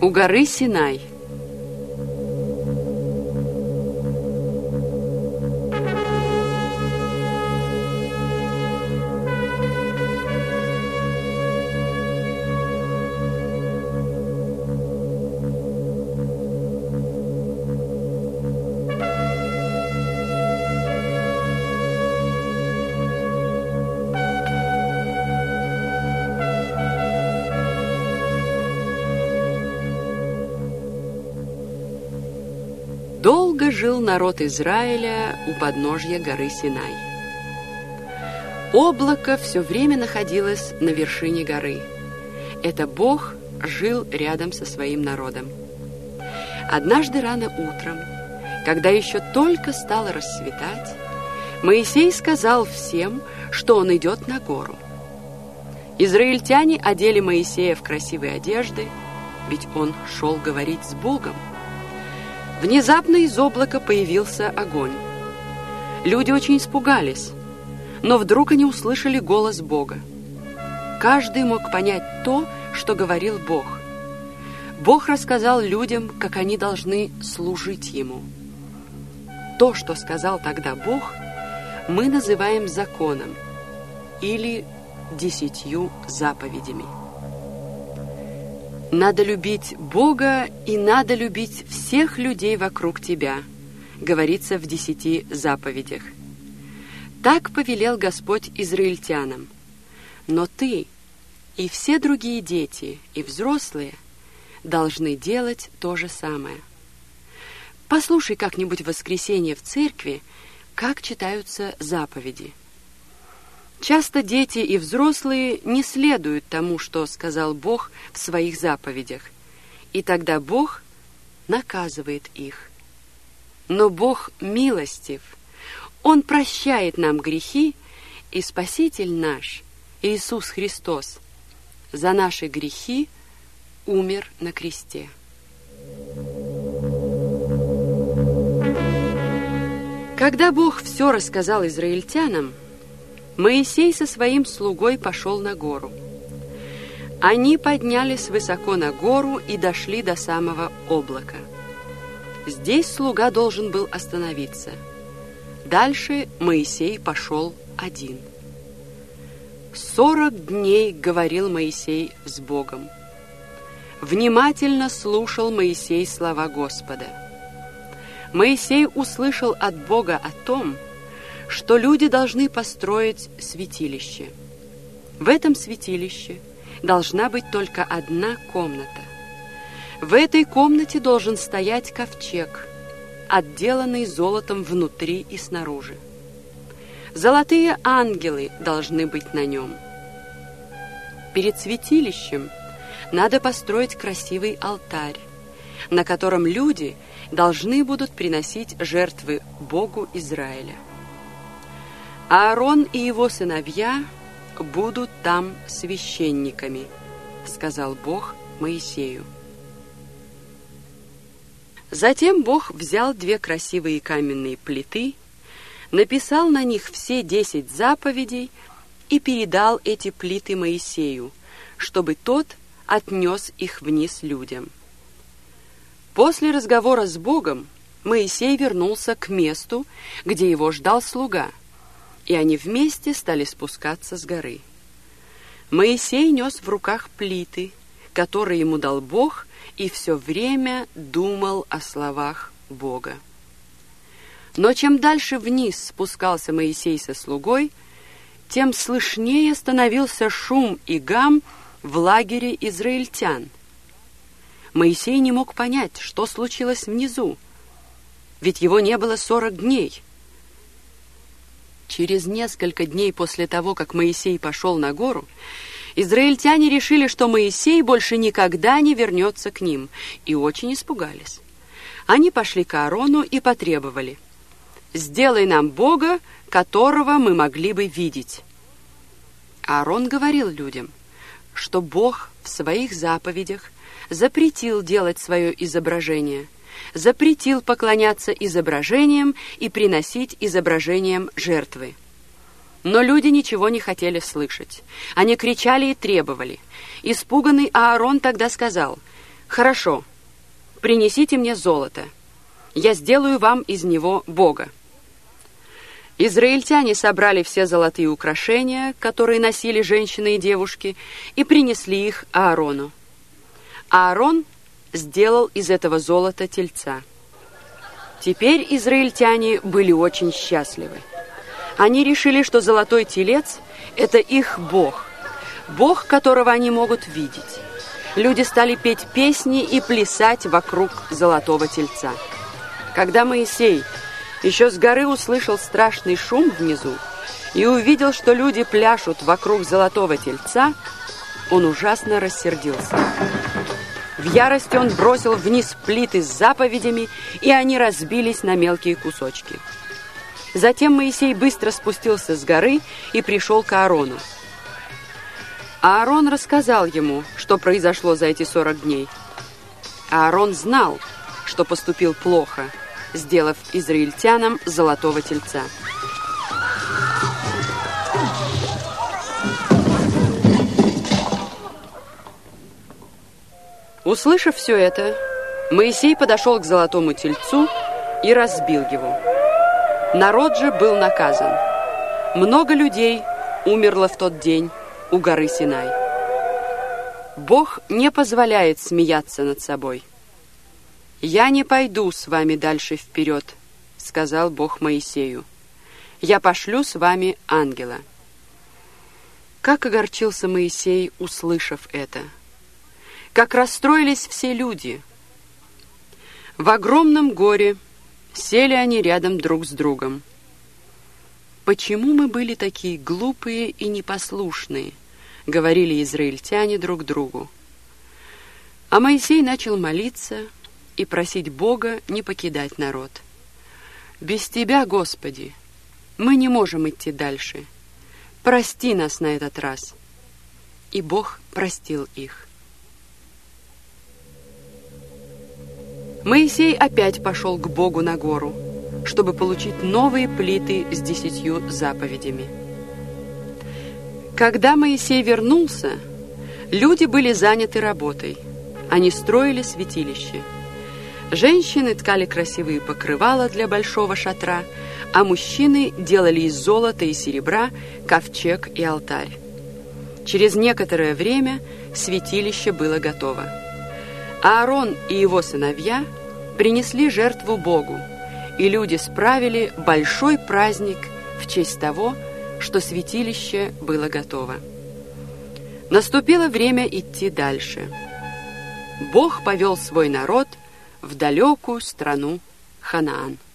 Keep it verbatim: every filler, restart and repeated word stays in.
У горы Синай. Долго жил народ Израиля у подножья горы Синай. Облако все время находилось на вершине горы. Это Бог жил рядом со своим народом. Однажды рано утром, когда еще только стало рассветать, Моисей сказал всем, что он идет на гору. Израильтяне одели Моисея в красивые одежды, ведь он шел говорить с Богом. Внезапно из облака появился огонь. Люди очень испугались, но вдруг они услышали голос Бога. Каждый мог понять то, что говорил Бог. Бог рассказал людям, как они должны служить Ему. То, что сказал тогда Бог, мы называем законом или десятью заповедями. «Надо любить Бога и надо любить всех людей вокруг тебя», говорится в десяти заповедях. Так повелел Господь израильтянам. Но ты и все другие дети и взрослые должны делать то же самое. Послушай как-нибудь в воскресенье в церкви, как читаются заповеди. Часто дети и взрослые не следуют тому, что сказал Бог в своих заповедях, и тогда Бог наказывает их. Но Бог милостив, Он прощает нам грехи, и Спаситель наш, Иисус Христос, за наши грехи умер на кресте. Когда Бог все рассказал израильтянам, Моисей со своим слугой пошел на гору. Они поднялись высоко на гору и дошли до самого облака. Здесь слуга должен был остановиться. Дальше Моисей пошел один. Сорок дней говорил Моисей с Богом. Внимательно слушал Моисей слова Господа. Моисей услышал от Бога о том, что люди должны построить святилище. В этом святилище должна быть только одна комната. В этой комнате должен стоять ковчег, отделанный золотом внутри и снаружи. Золотые ангелы должны быть на нем. Перед святилищем надо построить красивый алтарь, на котором люди должны будут приносить жертвы Богу Израиля. Аарон и его сыновья будут там священниками, сказал Бог Моисею. Затем Бог взял две красивые каменные плиты, написал на них все десять заповедей и передал эти плиты Моисею, чтобы тот отнес их вниз людям. После разговора с Богом Моисей вернулся к месту, где его ждал слуга, и они вместе стали спускаться с горы. Моисей нес в руках плиты, которые ему дал Бог, и все время думал о словах Бога. Но чем дальше вниз спускался Моисей со слугой, тем слышнее становился шум и гам в лагере израильтян. Моисей не мог понять, что случилось внизу, ведь его не было сорок дней. Через несколько дней после того, как Моисей пошел на гору, израильтяне решили, что Моисей больше никогда не вернется к ним, и очень испугались. Они пошли к Аарону и потребовали: «Сделай нам Бога, которого мы могли бы видеть». Аарон говорил людям, что Бог в своих заповедях запретил делать свое изображение, запретил поклоняться изображениям и приносить изображениям жертвы. Но люди ничего не хотели слышать. Они кричали и требовали. Испуганный Аарон тогда сказал: «Хорошо, принесите мне золото, я сделаю вам из него Бога». Израильтяне собрали все золотые украшения, которые носили женщины и девушки, и принесли их Аарону. Аарон сделал из этого золота тельца. Теперь израильтяне были очень счастливы. Они решили, что золотой телец – это их Бог, Бог, которого они могут видеть. Люди стали петь песни и плясать вокруг золотого тельца. Когда Моисей еще с горы услышал страшный шум внизу и увидел, что люди пляшут вокруг золотого тельца, он ужасно рассердился. В ярости он бросил вниз плиты с заповедями, и они разбились на мелкие кусочки. Затем Моисей быстро спустился с горы и пришел к Аарону. Аарон рассказал ему, что произошло за эти сорок дней. Аарон знал, что поступил плохо, сделав израильтянам золотого тельца. Услышав все это, Моисей подошел к золотому тельцу и разбил его. Народ же был наказан. Много людей умерло в тот день у горы Синай. Бог не позволяет смеяться над собой. «Я не пойду с вами дальше вперед», — сказал Бог Моисею. «Я пошлю с вами ангела». Как огорчился Моисей, услышав это! Как расстроились все люди! В огромном горе сели они рядом друг с другом. «Почему мы были такие глупые и непослушные?» — говорили израильтяне друг другу. А Моисей начал молиться и просить Бога не покидать народ. «Без Тебя, Господи, мы не можем идти дальше. Прости нас на этот раз». И Бог простил их. Моисей опять пошел к Богу на гору, чтобы получить новые плиты с десятью заповедями. Когда Моисей вернулся, люди были заняты работой. Они строили святилище. Женщины ткали красивые покрывала для большого шатра, а мужчины делали из золота и серебра ковчег и алтарь. Через некоторое время святилище было готово. Аарон и его сыновья принесли жертву Богу, и люди справили большой праздник в честь того, что святилище было готово. Наступило время идти дальше. Бог повел свой народ в далекую страну Ханаан.